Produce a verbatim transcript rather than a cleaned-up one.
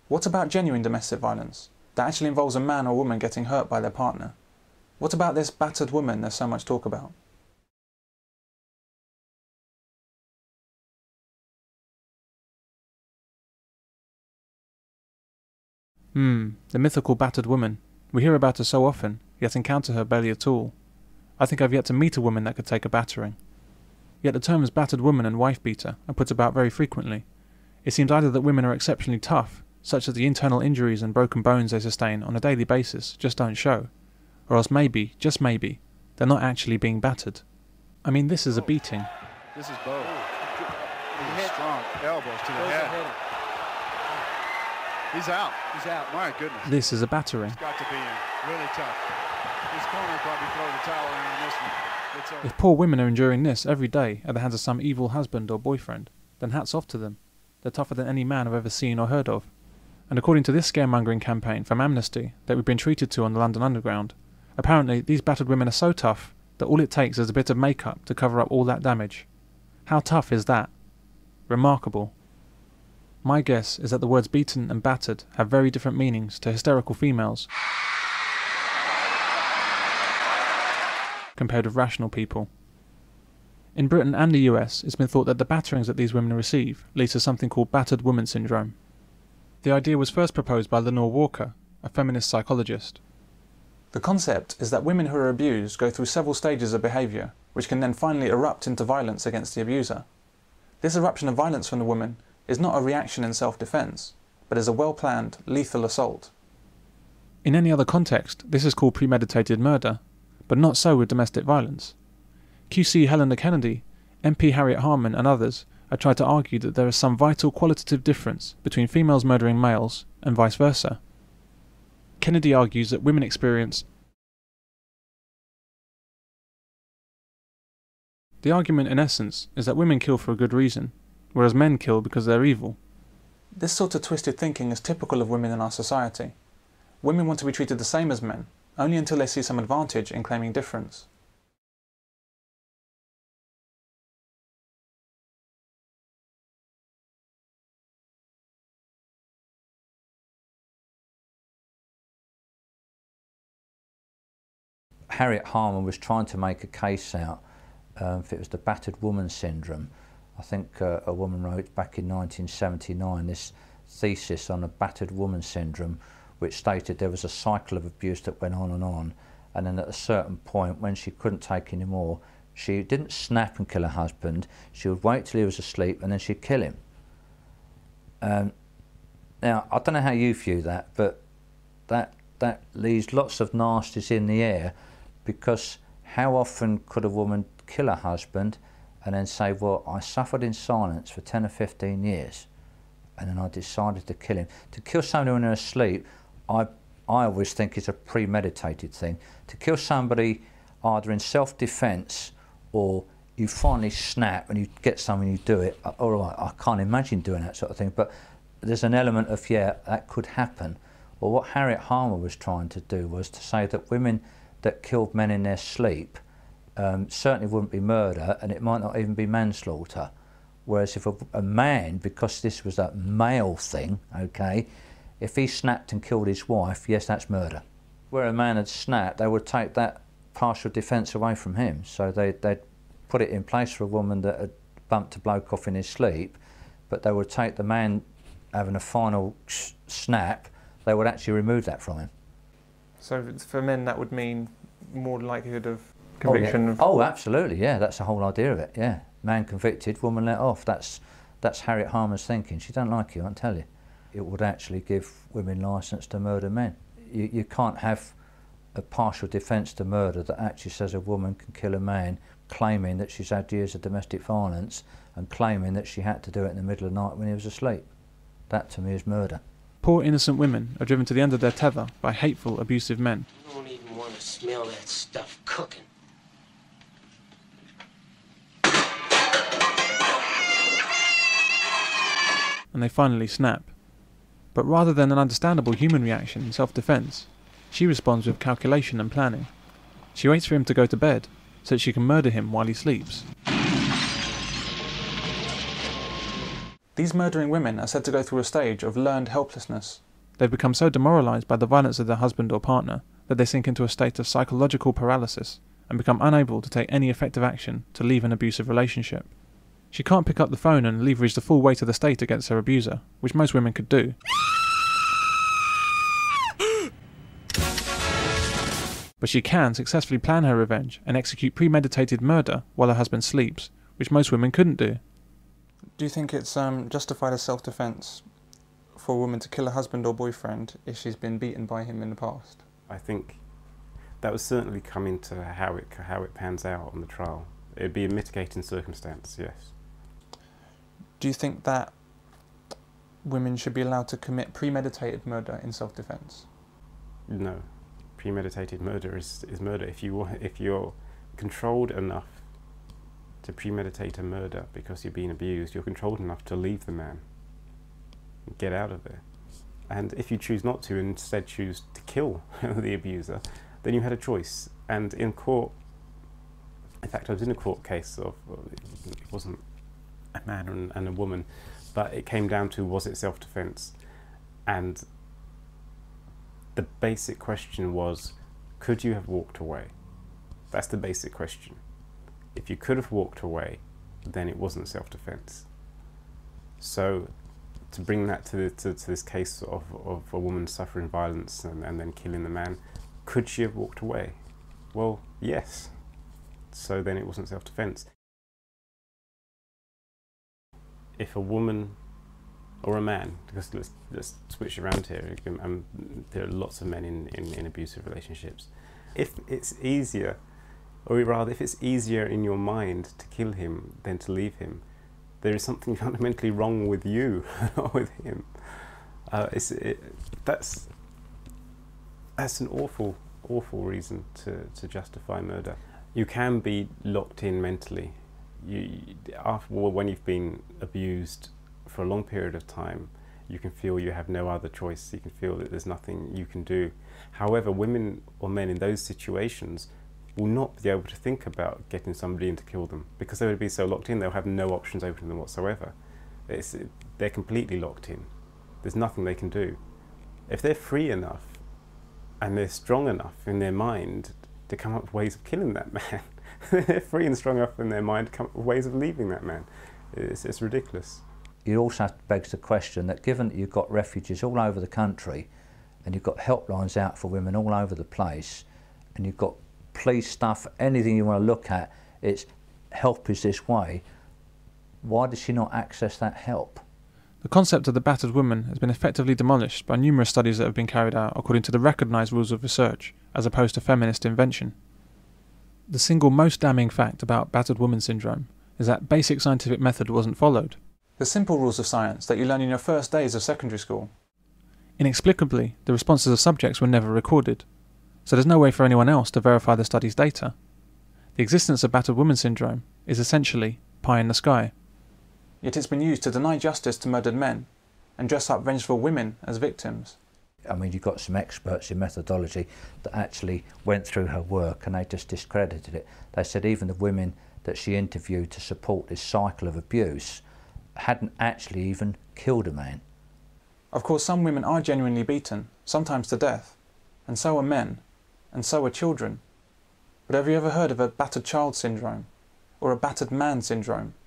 What about genuine domestic violence, that actually involves a man or woman getting hurt by their partner? What about this battered woman there's so much talk about? Hmm, the mythical battered woman. We hear about her so often, yet encounter her barely at all. I think I've yet to meet a woman that could take a battering. Yet the terms battered woman and wife beater are put about very frequently. It seems either that women are exceptionally tough, such that the internal injuries and broken bones they sustain on a daily basis just don't show, or else maybe, just maybe, they're not actually being battered. I mean, this is a beating. This is Bo. These strong elbows to the head. He's out. He's out. My goodness. This is a battering. He's got to be in. Really tough. This corner probably throw the towel in on this one. It's over. If poor women are enduring this every day at the hands of some evil husband or boyfriend, then hats off to them. They're tougher than any man I've ever seen or heard of. And according to this scaremongering campaign from Amnesty that we've been treated to on the London Underground, apparently these battered women are so tough that all it takes is a bit of makeup to cover up all that damage. How tough is that? Remarkable. My guess is that the words beaten and battered have very different meanings to hysterical females compared with rational people. In Britain and the U S, it's been thought that the batterings that these women receive leads to something called battered woman syndrome. The idea was first proposed by Lenore Walker, a feminist psychologist. The concept is that women who are abused go through several stages of behaviour, which can then finally erupt into violence against the abuser. This eruption of violence from the woman is not a reaction in self-defence, but is a well-planned, lethal assault. In any other context, this is called premeditated murder, but not so with domestic violence. Q C Helena Kennedy, M P Harriet Harman and others have tried to argue that there is some vital qualitative difference between females murdering males and vice versa. Kennedy argues that women experience The argument in essence is that women kill for a good reason, whereas men kill because they're evil. This sort of twisted thinking is typical of women in our society. Women want to be treated the same as men, only until they see some advantage in claiming difference. Harriet Harman was trying to make a case out um, if it was the battered woman syndrome. I think uh, a woman wrote back in nineteen seventy-nine this thesis on a battered woman syndrome, which stated there was a cycle of abuse that went on and on, and then at a certain point when she couldn't take any more, she didn't snap and kill her husband, she would wait till he was asleep and then she'd kill him. Um, now, I don't know how you view that, but that, that leaves lots of nasties in the air, because how often could a woman kill her husband and then say, well, I suffered in silence for ten or fifteen years and then I decided to kill him. To kill somebody when they're asleep, I, I always think is a premeditated thing. To kill somebody either in self-defence or you finally snap and you get someone, you do it, all right, I can't imagine doing that sort of thing, but there's an element of, yeah, that could happen. Well, what Harriet Harman was trying to do was to say that women that killed men in their sleep um, certainly wouldn't be murder, and it might not even be manslaughter. Whereas if a, a man, because this was a male thing, okay, if he snapped and killed his wife, yes, that's murder. Where a man had snapped, they would take that partial defence away from him. So they, they'd put it in place for a woman that had bumped a bloke off in his sleep, but they would take the man having a final snap, they would actually remove that from him. So for men that would mean more likelihood of conviction? Oh, yeah. of Oh, absolutely, yeah, that's the whole idea of it, yeah. Man convicted, woman let off. That's, that's Harriet Harman's thinking. She don't like you, I can tell you. It would actually give women licence to murder men. You, you can't have a partial defence to murder that actually says a woman can kill a man, claiming that she's had years of domestic violence and claiming that she had to do it in the middle of the night when he was asleep. That to me is murder. Poor innocent women are driven to the end of their tether by hateful, abusive men. I don't even want to smell that stuff cooking. And they finally snap. But rather than an understandable human reaction in self-defence, she responds with calculation and planning. She waits for him to go to bed, so that she can murder him while he sleeps. These murdering women are said to go through a stage of learned helplessness. They've become so demoralised by the violence of their husband or partner that they sink into a state of psychological paralysis and become unable to take any effective action to leave an abusive relationship. She can't pick up the phone and leverage the full weight of the state against her abuser, which most women could do. But she can successfully plan her revenge and execute premeditated murder while her husband sleeps, which most women couldn't do. Do you think it's um, justified as self-defence for a woman to kill a husband or boyfriend if she's been beaten by him in the past? I think that would certainly come into how it how it pans out on the trial. It'd be a mitigating circumstance, yes. Do you think that women should be allowed to commit premeditated murder in self-defence? No. Premeditated murder is, is murder. If you if you're controlled enough to premeditate a murder because you're being abused, you're controlled enough to leave the man, get out of there. And if you choose not to and instead choose to kill the abuser, then you had a choice. And in court, in fact, I was in a court case of, it wasn't a man and, and a woman, but it came down to, was it self-defense? And the basic question was, could you have walked away? That's the basic question. If you could have walked away, then it wasn't self-defense. So to bring that to, to, to this case of, of a woman suffering violence and, and then killing the man, could she have walked away? Well, yes. So then it wasn't self-defense. If a woman or a man, because let's, let's switch around here, um, there are lots of men in, in, in abusive relationships. If it's easier, or rather if it's easier in your mind to kill him than to leave him, there is something fundamentally wrong with you, not with him. Uh, it's, it, that's, that's an awful, awful reason to, to justify murder. You can be locked in mentally. You, after, well, when you've been abused for a long period of time, you can feel you have no other choice. You can feel that there's nothing you can do. However, women or men in those situations will not be able to think about getting somebody in to kill them because they would be so locked in, they'll have no options open to them whatsoever. It's, they're completely locked in. There's nothing they can do. If they're free enough and they're strong enough in their mind to come up with ways of killing that man, they're free and strong enough in their mind to come up with ways of leaving that man. It's, it's ridiculous. It also begs the question that given that you've got refuges all over the country and you've got helplines out for women all over the place and you've got police stuff, anything you want to look at, it's help is this way, why does she not access that help? The concept of the battered woman has been effectively demolished by numerous studies that have been carried out according to the recognised rules of research, as opposed to feminist invention. The single most damning fact about battered woman syndrome is that basic scientific method wasn't followed. The simple rules of science that you learn in your first days of secondary school. Inexplicably, the responses of subjects were never recorded, so there's no way for anyone else to verify the study's data. The existence of battered woman syndrome is essentially pie in the sky. Yet it's been used to deny justice to murdered men and dress up vengeful women as victims. I mean, you've got some experts in methodology that actually went through her work and they just discredited it. They said even the women that she interviewed to support this cycle of abuse hadn't actually even killed a man. Of course, some women are genuinely beaten, sometimes to death, and so are men, and so are children. But have you ever heard of a battered child syndrome, or a battered man syndrome?